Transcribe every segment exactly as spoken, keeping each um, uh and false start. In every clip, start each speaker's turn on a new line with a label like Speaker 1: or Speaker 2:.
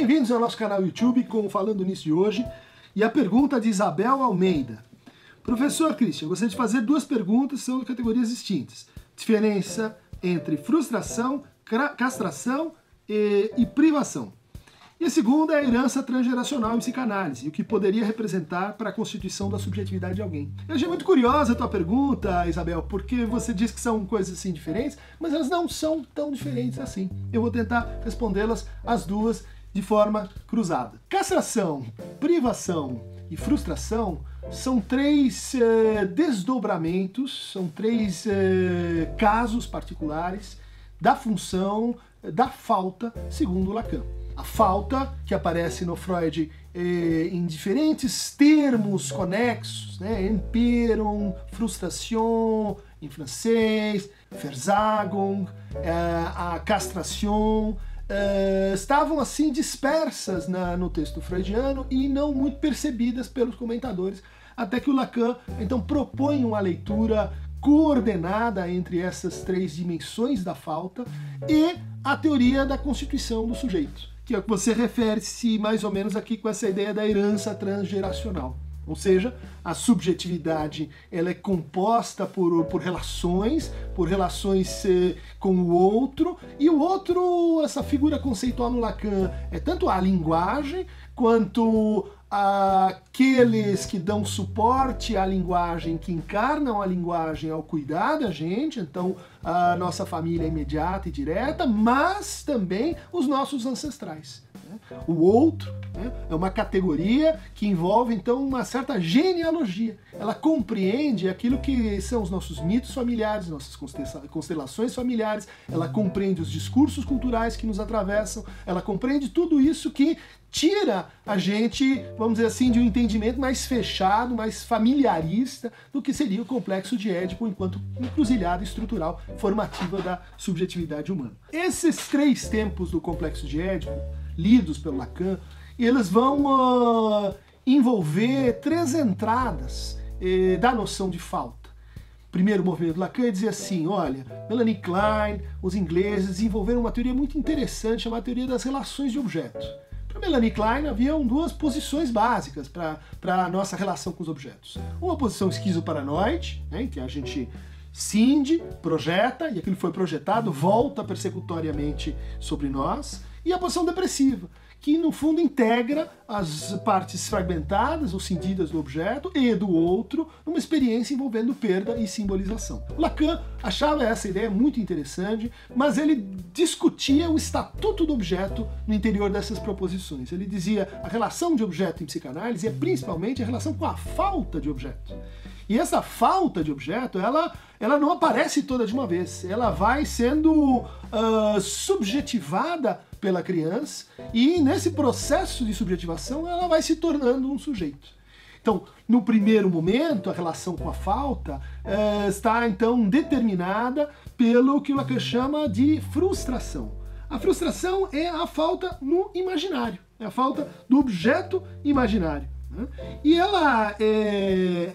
Speaker 1: Bem-vindos ao nosso canal YouTube com Falando Nisso de hoje. E a pergunta de Isabel Almeida. Professor Christian, gostaria de fazer duas perguntas, são de categorias distintas. Diferença entre frustração, castração e, e privação. E a segunda é a herança transgeracional em psicanálise, e o que poderia representar para a constituição da subjetividade de alguém. Eu achei muito curiosa a tua pergunta, Isabel, porque você diz que são coisas assim diferentes, mas elas não são tão diferentes assim. Eu vou tentar respondê-las as duas de forma cruzada. Castração, privação e frustração são três eh, desdobramentos, são três eh, casos particulares da função da falta, segundo Lacan. A falta, que aparece no Freud eh, em diferentes termos conexos, né? Empiron, frustration, em francês, Versagung, eh, a castração, eh, estavam assim dispersas na, no texto freudiano e não muito percebidas pelos comentadores, até que o Lacan então propõe uma leitura coordenada entre essas três dimensões da falta e a teoria da constituição do sujeito, que é o que você refere-se mais ou menos aqui com essa ideia da herança transgeracional. Ou seja, a subjetividade ela é composta por, por relações, por relações eh, com o outro, e o outro, essa figura conceitual no Lacan, é tanto a linguagem quanto aqueles que dão suporte à linguagem, que encarnam a linguagem ao cuidar da gente, então a nossa família imediata e direta, mas também os nossos ancestrais. O outro, né, é uma categoria que envolve então uma certa genealogia. Ela compreende aquilo que são os nossos mitos familiares, nossas constelações familiares, ela compreende os discursos culturais que nos atravessam, ela compreende tudo isso que tira a gente, vamos dizer assim, de um entendimento mais fechado, mais familiarista do que seria o complexo de Édipo enquanto encruzilhada estrutural formativa da subjetividade humana. Esses três tempos do complexo de Édipo, lidos pelo Lacan, eles vão uh, envolver três entradas eh, da noção de falta. O primeiro movimento do Lacan dizia assim, olha, Melanie Klein, os ingleses desenvolveram uma teoria muito interessante chamada teoria das relações de objetos. Para Melanie Klein haviam duas posições básicas para a nossa relação com os objetos. Uma posição esquizoparanoide, né, em que a gente cinde, projeta, e aquilo que foi projetado volta persecutoriamente sobre nós, e a posição depressiva, que no fundo integra as partes fragmentadas ou cindidas do objeto e do outro numa experiência envolvendo perda e simbolização. Lacan achava essa ideia muito interessante, mas ele discutia o estatuto do objeto no interior dessas proposições. Ele dizia a relação de objeto em psicanálise é principalmente a relação com a falta de objeto. E essa falta de objeto, ela, ela não aparece toda de uma vez. Ela vai sendo uh, subjetivada pela criança e nesse processo de subjetivação ela vai se tornando um sujeito. Então, no primeiro momento, a relação com a falta uh, está então determinada pelo que o Lacan chama de frustração. A frustração é a falta no imaginário, é a falta do objeto imaginário. E ela é, é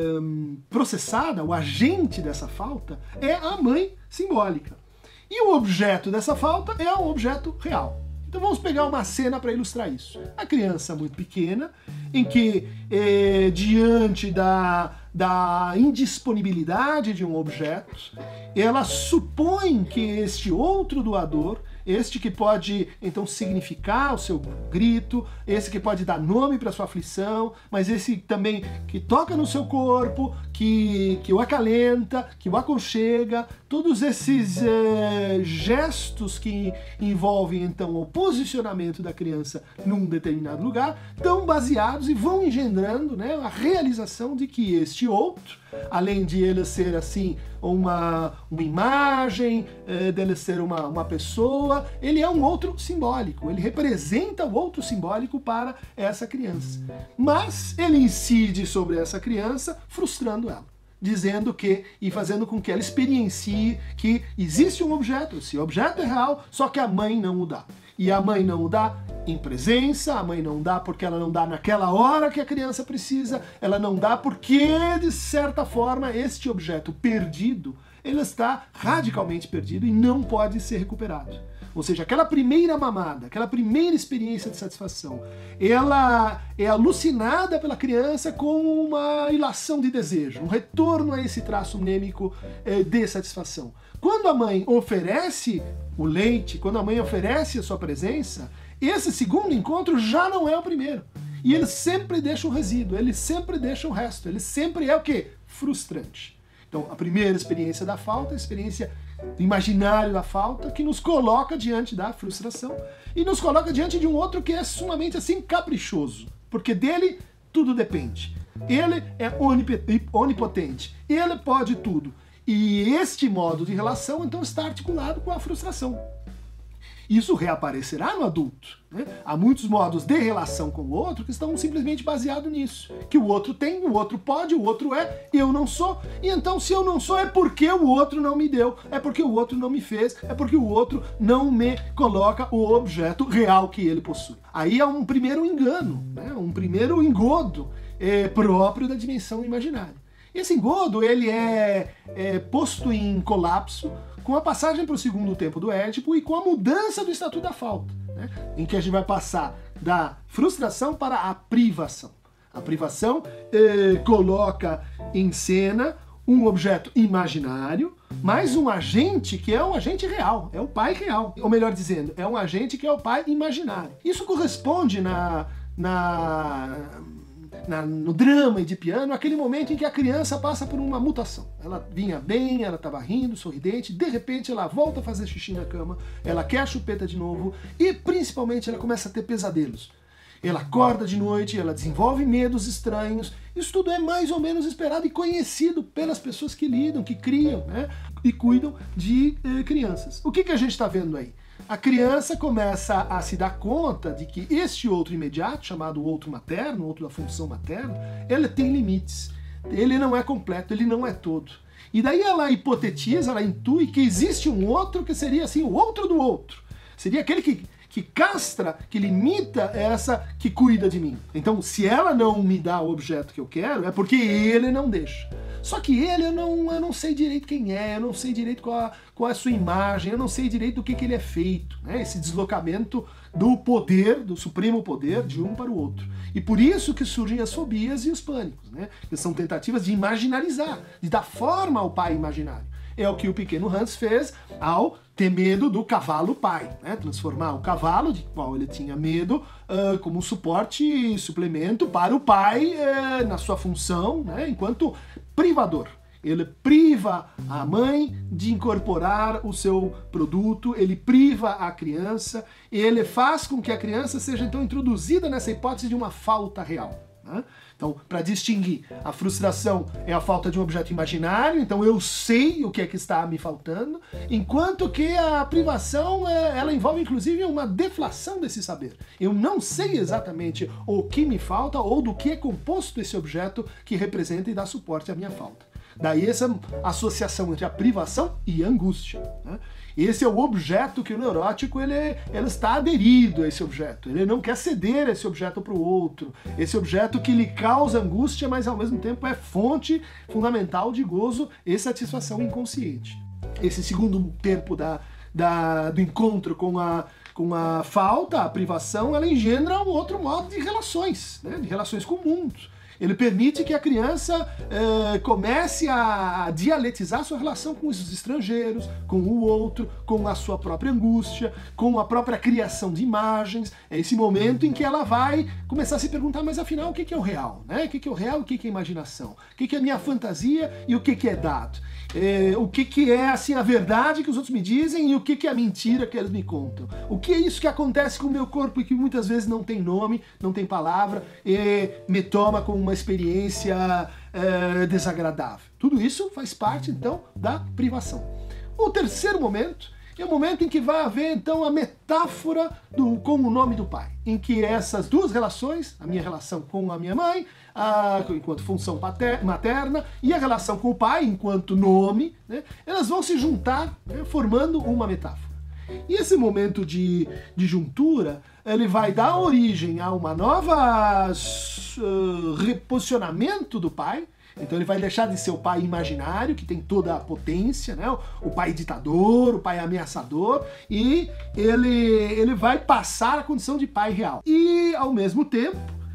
Speaker 1: processada, o agente dessa falta é a mãe simbólica. E o objeto dessa falta é um objeto real. Então vamos pegar uma cena para ilustrar isso. A criança muito pequena, em que é, diante da, da indisponibilidade de um objeto, ela supõe que este outro doador, este que pode então significar o seu grito, esse que pode dar nome para sua aflição, mas esse também que toca no seu corpo, que, que o acalenta, que o aconchega, todos esses eh, gestos que envolvem então o posicionamento da criança num determinado lugar, estão baseados e vão engendrando, né, a realização de que este outro, além de ele ser assim uma, uma imagem, eh, dele ser uma, uma pessoa, ele é um outro simbólico, ele representa o outro simbólico para essa criança. Mas ele incide sobre essa criança, frustrando ela, dizendo que, e fazendo com que ela experiencie que existe um objeto, esse objeto é real, só que a mãe não o dá. E a mãe não o dá em presença, a mãe não dá porque ela não dá naquela hora que a criança precisa, ela não dá porque, de certa forma, este objeto perdido, ele está radicalmente perdido e não pode ser recuperado. ou seja, aquela primeira mamada, aquela primeira experiência de satisfação, ela é alucinada pela criança com uma ilação de desejo, um retorno a esse traço nêmico eh, de satisfação. Quando a mãe oferece o leite, quando a mãe oferece a sua presença, esse segundo encontro já não é o primeiro. E ele sempre deixa um resíduo, ele sempre deixa o resto, ele sempre é o quê? Frustrante. Então, a primeira experiência da falta, a experiência do imaginário da falta, que nos coloca diante da frustração e nos coloca diante de um outro que é sumamente assim caprichoso, porque dele tudo depende. Ele é onipotente, ele pode tudo. E este modo de relação, então, está articulado com a frustração. Isso reaparecerá no adulto, né? Há muitos modos de relação com o outro que estão simplesmente baseados nisso. Que o outro tem, o outro pode, o outro é, eu não sou. E então, se eu não sou, é porque o outro não me deu, é porque o outro não me fez, é porque o outro não me coloca o objeto real que ele possui. Aí é um primeiro engano, né? Um primeiro engodo é, próprio da dimensão imaginária. Esse engodo, ele é, é posto em colapso com a passagem para o segundo tempo do Édipo e com a mudança do estatuto da falta, né? Em que a gente vai passar da frustração para a privação. A privação eh, coloca em cena um objeto imaginário, mais um agente que é um agente real, é o pai real. Ou melhor dizendo, é um agente que é o pai imaginário. Isso corresponde na... na Na, no drama edipiano, aquele momento em que a criança passa por uma mutação. Ela vinha bem, ela estava rindo, sorridente, de repente ela volta a fazer xixi na cama, ela quer a chupeta de novo e principalmente ela começa a ter pesadelos. Ela acorda de noite, ela desenvolve medos estranhos. Isso tudo é mais ou menos esperado e conhecido pelas pessoas que lidam, que criam, né, e cuidam de eh, crianças. O que, que a gente está vendo aí? A criança começa a se dar conta de que este outro imediato, chamado outro materno, outro da função materna, ele tem limites. Ele não é completo, ele não é todo. E daí ela hipotetiza, ela intui que existe um outro que seria assim, o outro do outro. Seria aquele que, que castra, que limita essa que cuida de mim. Então, se ela não me dá o objeto que eu quero, é porque ele não deixa. Só que ele, eu não, eu não sei direito quem é, eu não sei direito qual a, qual é a sua imagem, eu não sei direito do que, que ele é feito, né? Esse deslocamento do poder, do supremo poder, de um para o outro. E por isso que surgem as fobias e os pânicos, né? Que são tentativas de imaginarizar, de dar forma ao pai imaginário. É o que o pequeno Hans fez ao ter medo do cavalo pai, né? Transformar o cavalo, de qual ele tinha medo, uh, como um suporte e suplemento para o pai uh, na sua função, né? Enquanto privador. Ele priva a mãe de incorporar o seu produto, ele priva a criança, ele faz com que a criança seja então introduzida nessa hipótese de uma falta real, né? Então, para distinguir, a frustração é a falta de um objeto imaginário, então eu sei o que é que está me faltando, enquanto que a privação, ela envolve inclusive uma deflação desse saber. Eu não sei exatamente o que me falta ou do que é composto esse objeto que representa e dá suporte à minha falta. Daí essa associação entre a privação e a angústia, né? Esse é o objeto que o neurótico ele, ele está aderido a esse objeto. Ele não quer ceder esse objeto para o outro. Esse objeto que lhe causa angústia, mas ao mesmo tempo é fonte fundamental de gozo e satisfação inconsciente. Esse segundo tempo da, da, do encontro com a, com a falta, a privação, ela engendra um outro modo de relações, né? De relações com o mundo. Ele permite que a criança eh, comece a dialetizar sua relação com os estrangeiros, com o outro, com a sua própria angústia, com a própria criação de imagens. É esse momento em que ela vai começar a se perguntar, mas afinal, o que é o real? Né? O que é o real e o que é a imaginação? O que é a minha fantasia e o que é dado? É, o que, que é assim, a verdade que os outros me dizem e o que, que é a mentira que eles me contam. O que é isso que acontece com o meu corpo e que muitas vezes não tem nome, não tem palavra, e me toma como uma experiência é, desagradável. Tudo isso faz parte, então, da privação. O terceiro momento é o momento em que vai haver, então, a metáfora do, com o nome do pai, em que essas duas relações, a minha relação com a minha mãe, a, enquanto função pater, materna, e a relação com o pai, enquanto nome, né, elas vão se juntar, né, formando uma metáfora. E esse momento de, de juntura, ele vai dar origem a uma nova uh, reposicionamento do pai, Então ele vai deixar de ser o pai imaginário, que tem toda a potência, né? O pai ditador, o pai ameaçador, e ele, ele vai passar a condição de pai real. E, ao mesmo tempo,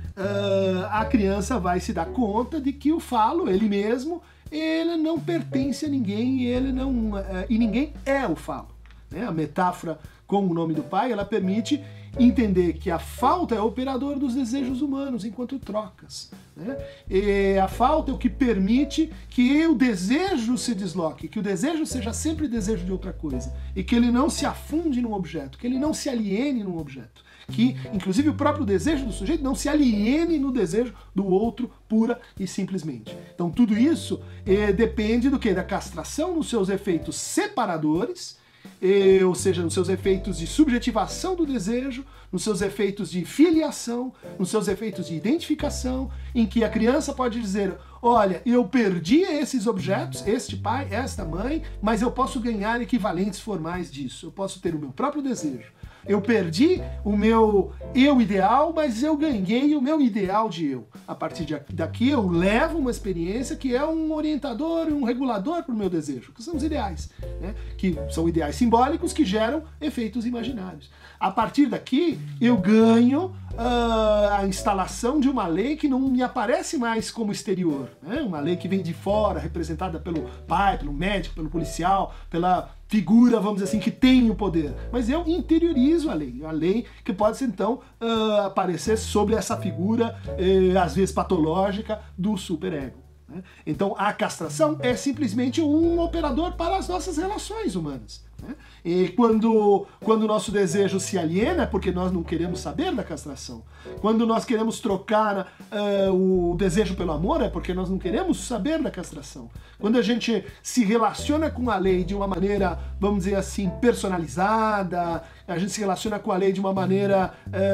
Speaker 1: uh, a criança vai se dar conta de que o falo, ele mesmo, ele não pertence a ninguém, ele não, uh, e ninguém é o falo. Né? A metáfora com o nome do pai, ela permite entender que a falta é o operador dos desejos humanos enquanto trocas. Né? E a falta é o que permite que o desejo se desloque, que o desejo seja sempre desejo de outra coisa, e que ele não se afunde num objeto, que ele não se aliene num objeto, que inclusive o próprio desejo do sujeito não se aliene no desejo do outro pura e simplesmente. Então tudo isso eh, depende do quê? Da castração nos seus efeitos separadores, E, ou seja, nos seus efeitos de subjetivação do desejo, nos seus efeitos de filiação, nos seus efeitos de identificação, em que a criança pode dizer, olha, eu perdi esses objetos, este pai, esta mãe, mas eu posso ganhar equivalentes formais disso, eu posso ter o meu próprio desejo. Eu perdi o meu eu ideal, mas eu ganhei o meu ideal de eu. A partir de daqui eu levo uma experiência que é um orientador, um regulador para o meu desejo, que são os ideais, né? Que são ideais simbólicos que geram efeitos imaginários. A partir daqui eu ganho uh, a instalação de uma lei que não me aparece mais como exterior, né? Uma lei que vem de fora, representada pelo pai, pelo médico, pelo policial, pela figura, vamos dizer assim, que tem o poder. Mas eu interiorizo a lei. A lei que pode, então, uh, aparecer sobre essa figura, uh, às vezes patológica, do superego. Né? Então, a castração é simplesmente um operador para as nossas relações humanas. Né? E quando, quando o nosso desejo se aliena, é porque nós não queremos saber da castração. Quando nós queremos trocar uh, o desejo pelo amor, é porque nós não queremos saber da castração. Quando a gente se relaciona com a lei de uma maneira, vamos dizer assim, personalizada, a gente se relaciona com a lei de uma maneira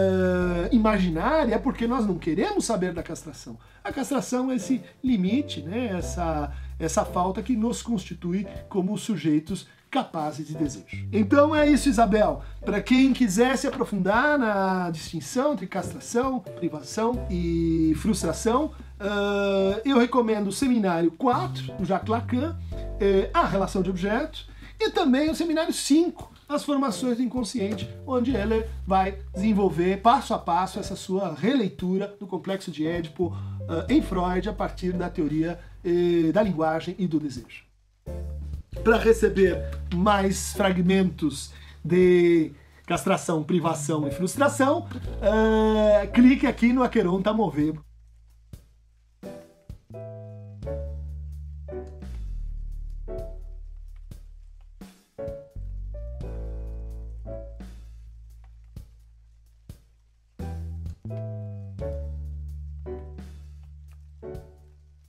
Speaker 1: uh, imaginária, é porque nós não queremos saber da castração. A castração é esse limite, né? essa, essa falta que nos constitui como sujeitos capazes de desejo. Então é isso, Isabel. Para quem quiser se aprofundar na distinção entre castração, privação e frustração, uh, eu recomendo o seminário quatro, do Jacques Lacan, eh, a relação de objetos, e também o seminário cinco, as formações do inconsciente, onde ele vai desenvolver passo a passo essa sua releitura do complexo de Édipo uh, em Freud, a partir da teoria eh, da linguagem e do desejo. Para receber mais fragmentos de castração, privação e frustração, uh, clique aqui no Aqueronta Movebo.